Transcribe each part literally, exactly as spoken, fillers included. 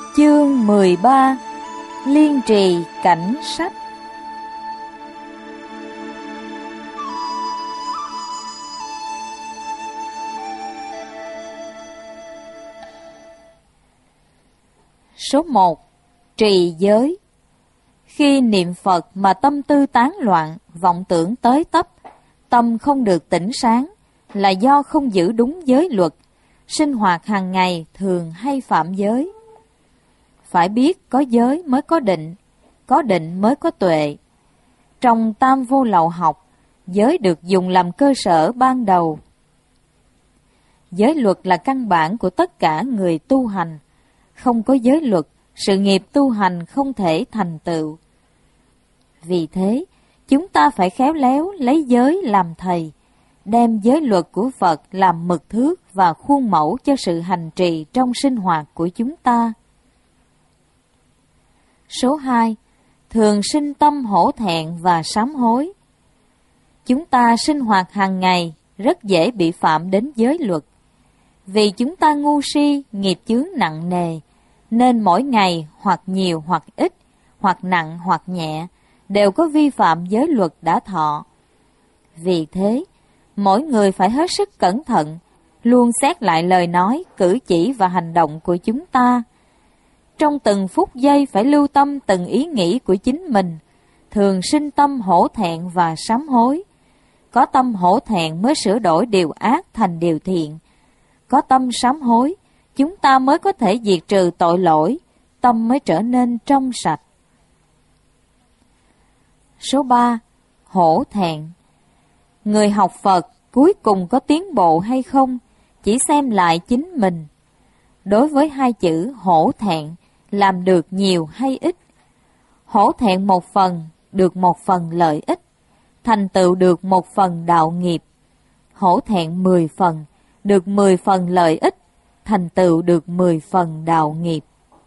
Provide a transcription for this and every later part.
Chương mười ba. Liên trì cảnh sách. Số một. Trì giới. Khi niệm Phật mà tâm tư tán loạn, vọng tưởng tới tấp, tâm không được tỉnh sáng, là do không giữ đúng giới luật, sinh hoạt hàng ngày thường hay phạm giới. Phải biết có giới mới có định, có định mới có tuệ. Trong Tam Vô Lậu học, giới được dùng làm cơ sở ban đầu. Giới luật là căn bản của tất cả người tu hành. Không có giới luật, sự nghiệp tu hành không thể thành tựu. Vì thế, chúng ta phải khéo léo lấy giới làm thầy, đem giới luật của Phật làm mực thước và khuôn mẫu cho sự hành trì trong sinh hoạt của chúng ta. Số hai. Thường sinh tâm hổ thẹn và sám hối. Chúng ta sinh hoạt hàng ngày rất dễ bị phạm đến giới luật. Vì chúng ta ngu si, nghiệp chướng nặng nề, nên mỗi ngày hoặc nhiều hoặc ít, hoặc nặng hoặc nhẹ, đều có vi phạm giới luật đã thọ. Vì thế, mỗi người phải hết sức cẩn thận, luôn xét lại lời nói, cử chỉ và hành động của chúng ta. Trong từng phút giây phải lưu tâm từng ý nghĩ của chính mình, thường sinh tâm hổ thẹn và sám hối. Có tâm hổ thẹn mới sửa đổi điều ác thành điều thiện. Có tâm sám hối, chúng ta mới có thể diệt trừ tội lỗi, tâm mới trở nên trong sạch. Số ba. Hổ thẹn. Người học Phật cuối cùng có tiến bộ hay không, chỉ xem lại chính mình. Đối với hai chữ hổ thẹn, làm được nhiều hay ít. Hổ thẹn một phần, được một phần lợi ích, thành tựu được một phần đạo nghiệp. Hổ thẹn mười phần, được mười phần lợi ích, thành tựu được mười phần đạo nghiệp.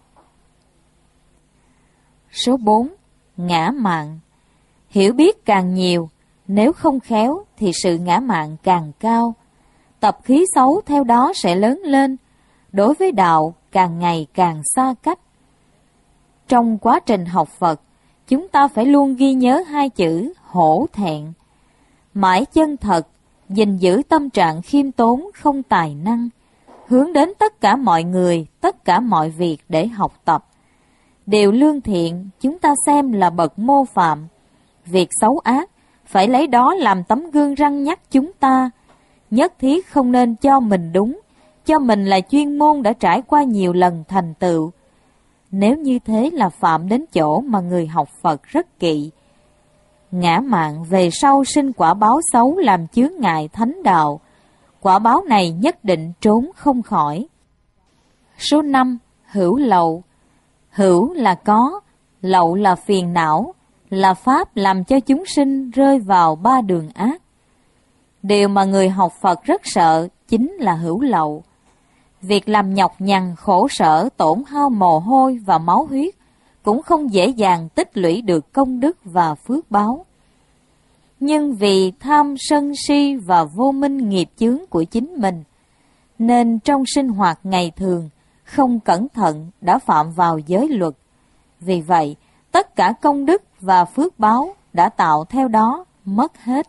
Số bốn. Ngã mạn. Hiểu biết càng nhiều, nếu không khéo thì sự ngã mạn càng cao. Tập khí xấu theo đó sẽ lớn lên, đối với đạo càng ngày càng xa cách. Trong quá trình học Phật, chúng ta phải luôn ghi nhớ hai chữ hổ thẹn. Mãi chân thật, gìn giữ tâm trạng khiêm tốn không tài năng, hướng đến tất cả mọi người, tất cả mọi việc để học tập. Điều lương thiện chúng ta xem là bậc mô phạm. Việc xấu ác, phải lấy đó làm tấm gương răn nhắc chúng ta. Nhất thiết không nên cho mình đúng, cho mình là chuyên môn đã trải qua nhiều lần thành tựu. Nếu như thế là phạm đến chỗ mà người học Phật rất kỵ. Ngã mạn về sau sinh quả báo xấu làm chướng ngại thánh đạo. Quả báo này nhất định trốn không khỏi. Số năm. Hữu lậu. Hữu là có, lậu là phiền não, là pháp làm cho chúng sinh rơi vào ba đường ác. Điều mà người học Phật rất sợ chính là hữu lậu. Việc làm nhọc nhằn, khổ sở, tổn hao mồ hôi và máu huyết cũng không dễ dàng tích lũy được công đức và phước báo. Nhưng vì tham sân si và vô minh nghiệp chướng của chính mình, nên trong sinh hoạt ngày thường không cẩn thận đã phạm vào giới luật. Vì vậy, tất cả công đức và phước báo đã tạo theo đó mất hết.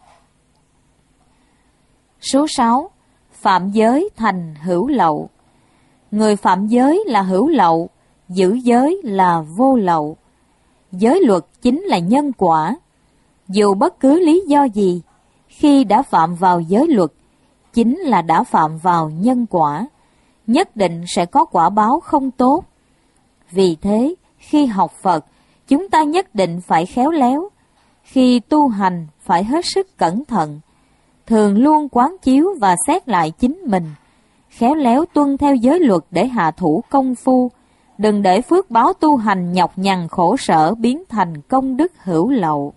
Số sáu. Phạm giới thành hữu lậu. Người phạm giới là hữu lậu, giữ giới là vô lậu. Giới luật chính là nhân quả. Dù bất cứ lý do gì, khi đã phạm vào giới luật, chính là đã phạm vào nhân quả, nhất định sẽ có quả báo không tốt. Vì thế, khi học Phật, chúng ta nhất định phải khéo léo. Khi tu hành, phải hết sức cẩn thận, thường luôn quán chiếu và xét lại chính mình, khéo léo tuân theo giới luật để hạ thủ công phu, đừng để phước báo tu hành nhọc nhằn khổ sở biến thành công đức hữu lậu.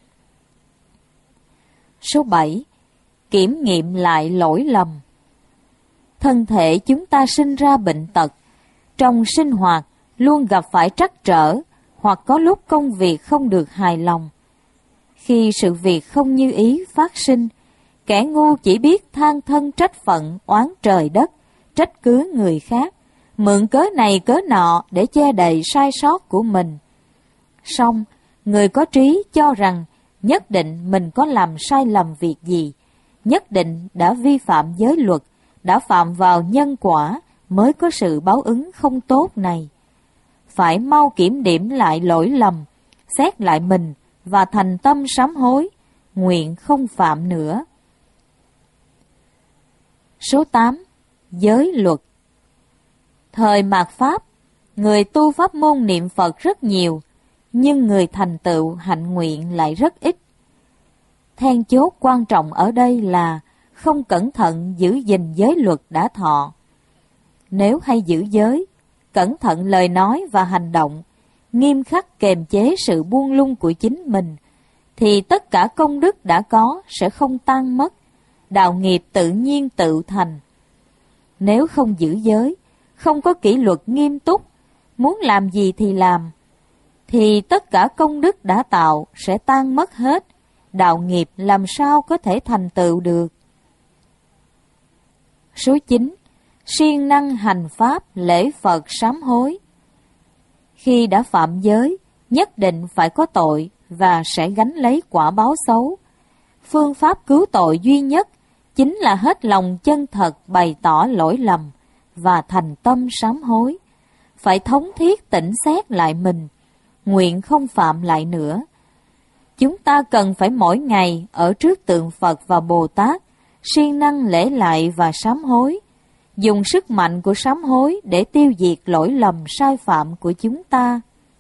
Số bảy. Kiểm nghiệm lại lỗi lầm. Thân thể chúng ta sinh ra bệnh tật, trong sinh hoạt luôn gặp phải trắc trở, hoặc có lúc công việc không được hài lòng. Khi sự việc không như ý phát sinh, kẻ ngu chỉ biết than thân trách phận, oán trời đất, trách cứ người khác, mượn cớ này cớ nọ để che đậy sai sót của mình. Song, người có trí cho rằng nhất định mình có làm sai lầm việc gì, nhất định đã vi phạm giới luật, đã phạm vào nhân quả mới có sự báo ứng không tốt này. Phải mau kiểm điểm lại lỗi lầm, xét lại mình và thành tâm sám hối, nguyện không phạm nữa. Số tám. Giới luật. Thời mạt Pháp, người tu pháp môn niệm Phật rất nhiều, nhưng người thành tựu hạnh nguyện lại rất ít. Then chốt quan trọng ở đây là không cẩn thận giữ gìn giới luật đã thọ. Nếu hay giữ giới, cẩn thận lời nói và hành động, nghiêm khắc kềm chế sự buông lung của chính mình, thì tất cả công đức đã có sẽ không tan mất, đạo nghiệp tự nhiên tự thành. Nếu không giữ giới, không có kỷ luật nghiêm túc, muốn làm gì thì làm, thì tất cả công đức đã tạo sẽ tan mất hết, đạo nghiệp làm sao có thể thành tựu được. Số chín. Siêng năng hành pháp lễ Phật sám hối. Khi đã phạm giới, nhất định phải có tội và sẽ gánh lấy quả báo xấu. Phương pháp cứu tội duy nhất chính là hết lòng chân thật bày tỏ lỗi lầm và thành tâm sám hối. Phải thống thiết tỉnh xét lại mình, nguyện không phạm lại nữa. Chúng ta cần phải mỗi ngày ở trước tượng Phật và Bồ Tát, siêng năng lễ lại và sám hối, dùng sức mạnh của sám hối để tiêu diệt lỗi lầm sai phạm của chúng ta.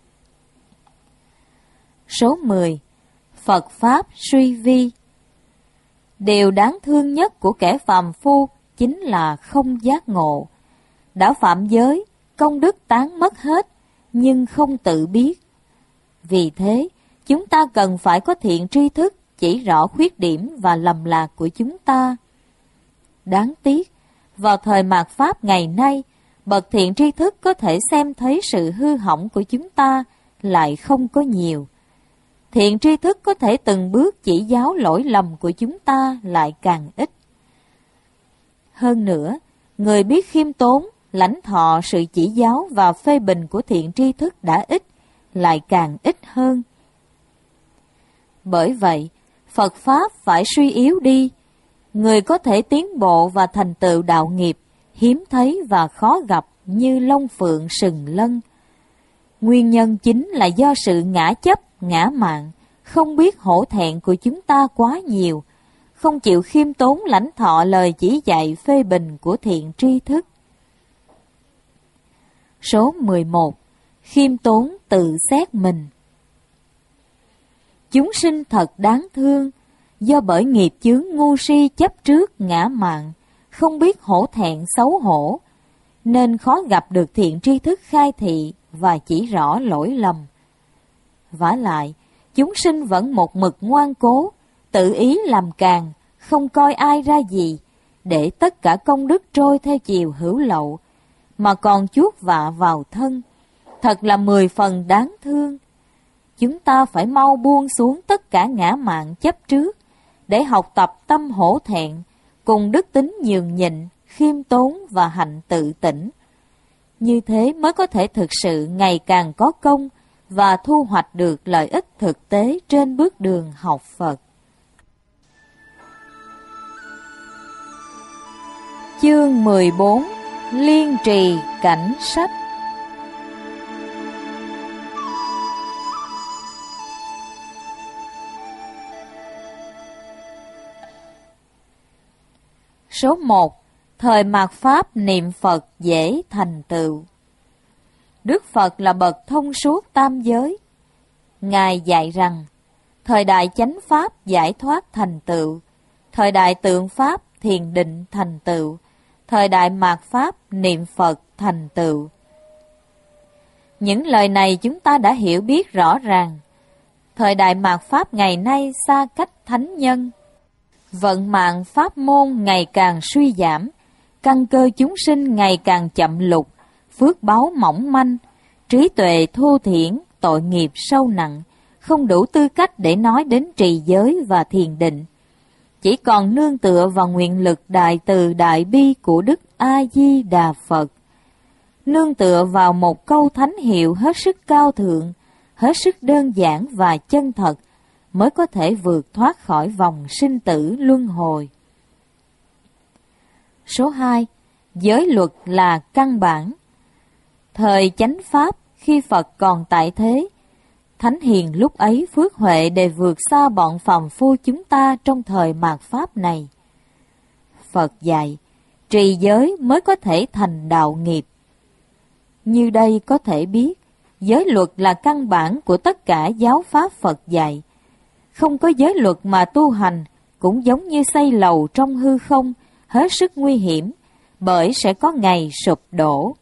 Số mười. Phật Pháp suy vi. Điều đáng thương nhất của kẻ phàm phu chính là không giác ngộ. Đã phạm giới, công đức tán mất hết, nhưng không tự biết. Vì thế, chúng ta cần phải có thiện tri thức chỉ rõ khuyết điểm và lầm lạc của chúng ta. Đáng tiếc, vào thời mạt Pháp ngày nay, bậc thiện tri thức có thể xem thấy sự hư hỏng của chúng ta lại không có nhiều. Thiện tri thức có thể từng bước chỉ giáo lỗi lầm của chúng ta lại càng ít. Hơn nữa, người biết khiêm tốn, lãnh thọ sự chỉ giáo và phê bình của thiện tri thức đã ít, lại càng ít hơn. Bởi vậy, Phật Pháp phải suy yếu đi. Người có thể tiến bộ và thành tựu đạo nghiệp, hiếm thấy và khó gặp như long phượng sừng lân. Nguyên nhân chính là do sự ngã chấp, ngã mạn, không biết hổ thẹn của chúng ta quá nhiều, không chịu khiêm tốn lãnh thọ lời chỉ dạy phê bình của thiện tri thức. Số mười một. Khiêm tốn tự xét mình. Chúng sinh thật đáng thương, do bởi nghiệp chướng ngu si chấp trước ngã mạn, không biết hổ thẹn xấu hổ, nên khó gặp được thiện tri thức khai thị và chỉ rõ lỗi lầm. Vả lại, chúng sinh vẫn một mực ngoan cố, tự ý làm càng, không coi ai ra gì, để tất cả công đức trôi theo chiều hữu lậu, mà còn chuốc vạ vào thân. Thật là mười phần đáng thương. Chúng ta phải mau buông xuống tất cả ngã mạn chấp trước, để học tập tâm hổ thẹn, cùng đức tính nhường nhịn, khiêm tốn và hạnh tự tỉnh. Như thế mới có thể thực sự ngày càng có công và thu hoạch được lợi ích thực tế trên bước đường học Phật. Chương mười bốn. Liên trì cảnh sách. Số một. Thời mạt Pháp niệm Phật dễ thành tựu. Đức Phật là bậc thông suốt tam giới. Ngài dạy rằng, thời đại chánh Pháp giải thoát thành tựu, thời đại tượng Pháp thiền định thành tựu, thời đại mạt Pháp niệm Phật thành tựu. Những lời này chúng ta đã hiểu biết rõ ràng. Thời đại mạt Pháp ngày nay xa cách thánh nhân, vận mạng pháp môn ngày càng suy giảm, căn cơ chúng sinh ngày càng chậm lục, phước báo mỏng manh, trí tuệ thô thiển, tội nghiệp sâu nặng, không đủ tư cách để nói đến trì giới và thiền định. Chỉ còn nương tựa vào nguyện lực đại từ đại bi của Đức A Di Đà Phật. nương tựa vào một câu thánh hiệu hết sức cao thượng, hết sức đơn giản và chân thật, mới có thể vượt thoát khỏi vòng sinh tử luân hồi. Số hai. Giới luật là căn bản. Thời chánh pháp, khi Phật còn tại thế, Thánh Hiền lúc ấy phước huệ để vượt xa bọn phàm phu chúng ta trong thời mạt pháp này. Phật dạy, trì giới mới có thể thành đạo nghiệp. Như đây có thể biết, giới luật là căn bản của tất cả giáo pháp Phật dạy. Không có giới luật mà tu hành cũng giống như xây lầu trong hư không, hết sức nguy hiểm, bởi sẽ có ngày sụp đổ.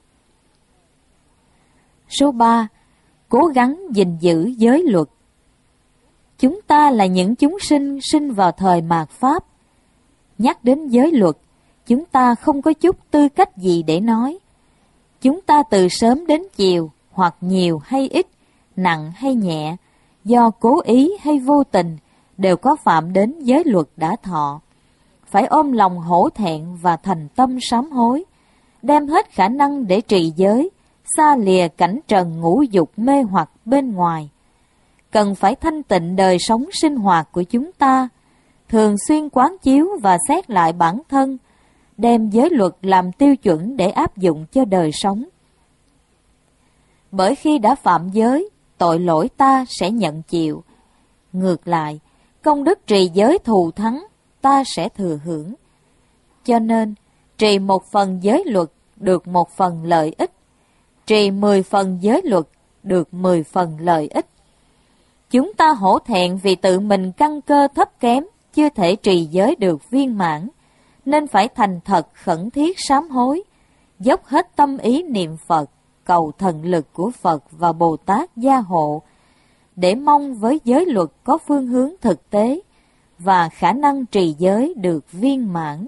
Số ba. Cố gắng gìn giữ giới luật. Chúng ta là những chúng sinh sinh vào thời mạt Pháp. Nhắc đến giới luật, chúng ta không có chút tư cách gì để nói. Chúng ta từ sớm đến chiều, hoặc nhiều hay ít, nặng hay nhẹ, do cố ý hay vô tình, đều có phạm đến giới luật đã thọ. Phải ôm lòng hổ thẹn và thành tâm sám hối, đem hết khả năng để trì giới, xa lìa cảnh trần ngũ dục mê hoặc bên ngoài. Cần phải thanh tịnh đời sống sinh hoạt của chúng ta, thường xuyên quán chiếu và xét lại bản thân, đem giới luật làm tiêu chuẩn để áp dụng cho đời sống. Bởi khi đã phạm giới, tội lỗi ta sẽ nhận chịu. Ngược lại, công đức trì giới thù thắng, ta sẽ thừa hưởng. Cho nên, trì một phần giới luật được một phần lợi ích, trì mười phần giới luật được mười phần lợi ích. Chúng ta hổ thẹn vì tự mình căn cơ thấp kém, chưa thể trì giới được viên mãn, nên phải thành thật khẩn thiết sám hối, dốc hết tâm ý niệm Phật, cầu thần lực của Phật và Bồ Tát gia hộ, để mong với giới luật có phương hướng thực tế và khả năng trì giới được viên mãn.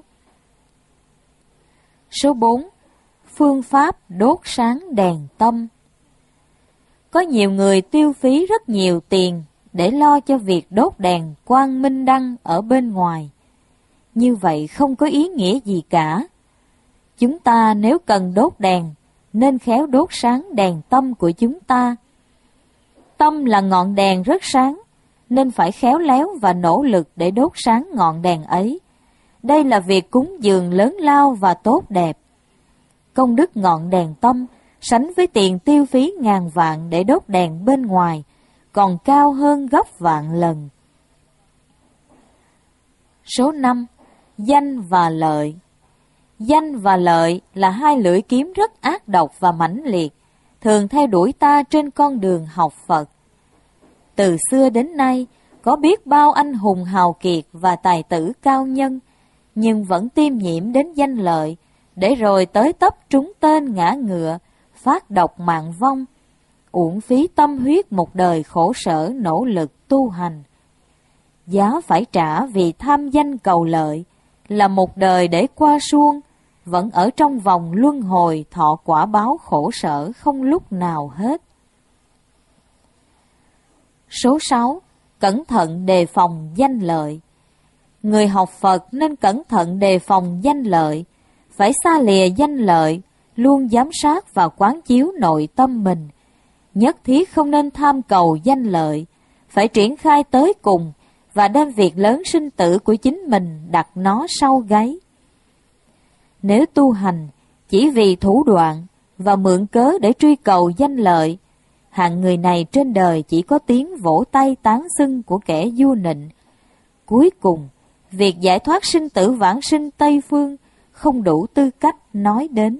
Số bốn. Phương pháp đốt sáng đèn tâm. Có nhiều người tiêu phí rất nhiều tiền để lo cho việc đốt đèn quang minh đăng ở bên ngoài. Như vậy không có ý nghĩa gì cả. Chúng ta nếu cần đốt đèn, nên khéo đốt sáng đèn tâm của chúng ta. Tâm là ngọn đèn rất sáng, nên phải khéo léo và nỗ lực để đốt sáng ngọn đèn ấy. Đây là việc cúng dường lớn lao và tốt đẹp. Công đức ngọn đèn tâm sánh với tiền tiêu phí ngàn vạn để đốt đèn bên ngoài, còn cao hơn gấp vạn lần. Số năm. Danh và lợi. Danh và lợi là hai lưỡi kiếm rất ác độc và mãnh liệt, thường theo đuổi ta trên con đường học Phật. Từ xưa đến nay, có biết bao anh hùng hào kiệt và tài tử cao nhân, nhưng vẫn tiêm nhiễm đến danh lợi, để rồi tới tấp trúng tên ngã ngựa, phát độc mạng vong, uổng phí tâm huyết một đời khổ sở nỗ lực tu hành. Giá phải trả vì tham danh cầu lợi là một đời để qua suông, vẫn ở trong vòng luân hồi thọ quả báo khổ sở không lúc nào hết. Số sáu. Cẩn thận đề phòng danh lợi. Người học Phật nên cẩn thận đề phòng danh lợi, phải xa lìa danh lợi, luôn giám sát và quán chiếu nội tâm mình. Nhất thiết không nên tham cầu danh lợi, phải triển khai tới cùng và đem việc lớn sinh tử của chính mình đặt nó sau gáy. Nếu tu hành chỉ vì thủ đoạn và mượn cớ để truy cầu danh lợi, hạng người này trên đời chỉ có tiếng vỗ tay tán xưng của kẻ vua nịnh. Cuối cùng, việc giải thoát sinh tử vãng sinh Tây Phương không đủ tư cách nói đến.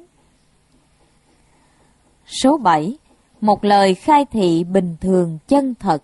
Số bảy. Một lời khai thị bình thường chân thật.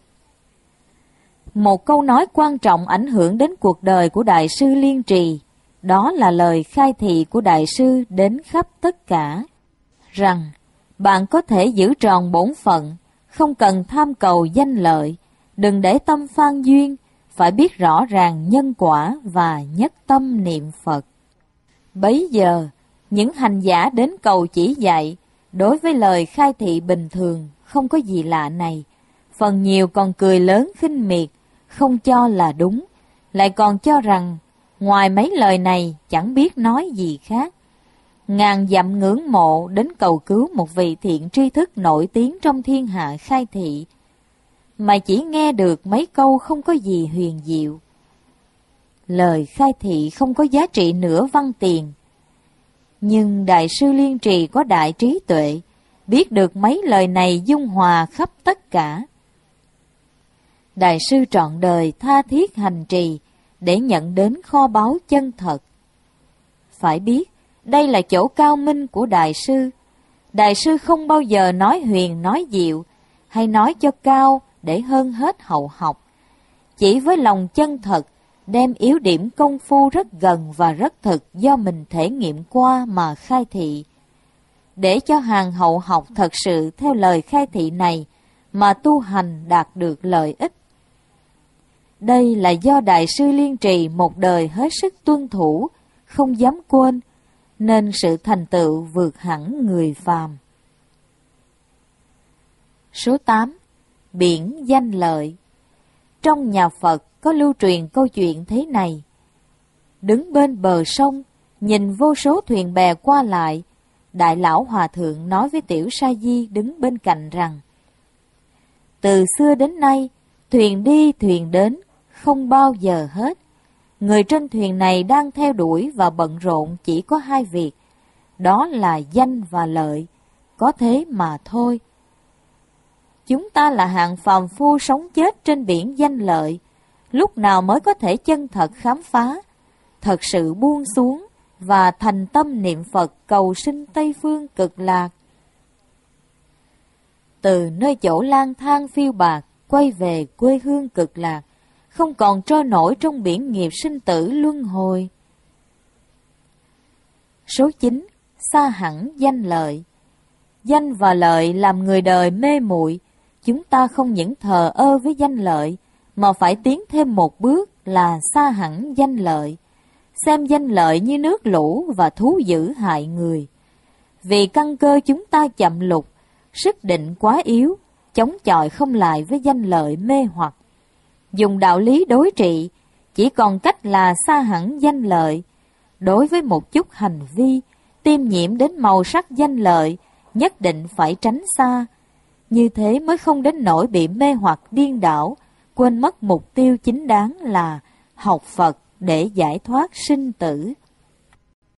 Một câu nói quan trọng ảnh hưởng đến cuộc đời của Đại sư Liên Trì, đó là lời khai thị của Đại sư đến khắp tất cả, rằng bạn có thể giữ tròn bổn phận, không cần tham cầu danh lợi, đừng để tâm phan duyên, phải biết rõ ràng nhân quả và nhất tâm niệm Phật. Bấy giờ, những hành giả đến cầu chỉ dạy, đối với lời khai thị bình thường không có gì lạ này, phần nhiều còn cười lớn khinh miệt, không cho là đúng, lại còn cho rằng ngoài mấy lời này chẳng biết nói gì khác. ngàn dặm ngưỡng mộ đến cầu cứu một vị thiện tri thức nổi tiếng trong thiên hạ khai thị, mà chỉ nghe được mấy câu không có gì huyền diệu. Lời khai thị không có giá trị nửa văn tiền. Nhưng Đại sư Liên Trì có đại trí tuệ, biết được mấy lời này dung hòa khắp tất cả. Đại sư trọn đời tha thiết hành trì để nhận đến kho báu chân thật. Phải biết, đây là chỗ cao minh của Đại sư. Đại sư không bao giờ nói huyền nói diệu, hay nói cho cao để hơn hết hậu học. Chỉ với lòng chân thật, đem yếu điểm công phu rất gần và rất thực do mình thể nghiệm qua mà khai thị, để cho hàng hậu học thật sự theo lời khai thị này mà tu hành đạt được lợi ích. Đây là do Đại sư Liên Trì một đời hết sức tuân thủ, không dám quên, nên sự thành tựu vượt hẳn người phàm. Số tám. Biển danh lợi. Trong nhà Phật có lưu truyền câu chuyện thế này. Đứng bên bờ sông, nhìn vô số thuyền bè qua lại, Đại lão Hòa Thượng nói với Tiểu Sa Di đứng bên cạnh rằng: từ xưa đến nay, thuyền đi thuyền đến, không bao giờ hết. Người trên thuyền này đang theo đuổi và bận rộn chỉ có hai việc, đó là danh và lợi, có thế mà thôi. Chúng ta là hạng phàm phu sống chết trên biển danh lợi, lúc nào mới có thể chân thật khám phá, thật sự buông xuống và thành tâm niệm Phật cầu sinh Tây Phương cực lạc. Từ nơi chỗ lang thang phiêu bạc quay về quê hương cực lạc, không còn trôi nổi trong biển nghiệp sinh tử luân hồi. Số chín. Xa hẳn danh lợi. Danh và lợi làm người đời mê muội. Chúng ta không những thờ ơ với danh lợi, mà phải tiến thêm một bước là xa hẳn danh lợi, xem danh lợi như nước lũ và thú dữ hại người. Vì căn cơ chúng ta chậm lục, sức định quá yếu, chống chọi không lại với danh lợi mê hoặc. Dùng đạo lý đối trị, chỉ còn cách là xa hẳn danh lợi. Đối với một chút hành vi, tiêm nhiễm đến màu sắc danh lợi, nhất định phải tránh xa. Như thế mới không đến nỗi bị mê hoặc điên đảo, quên mất mục tiêu chính đáng là học Phật để giải thoát sinh tử.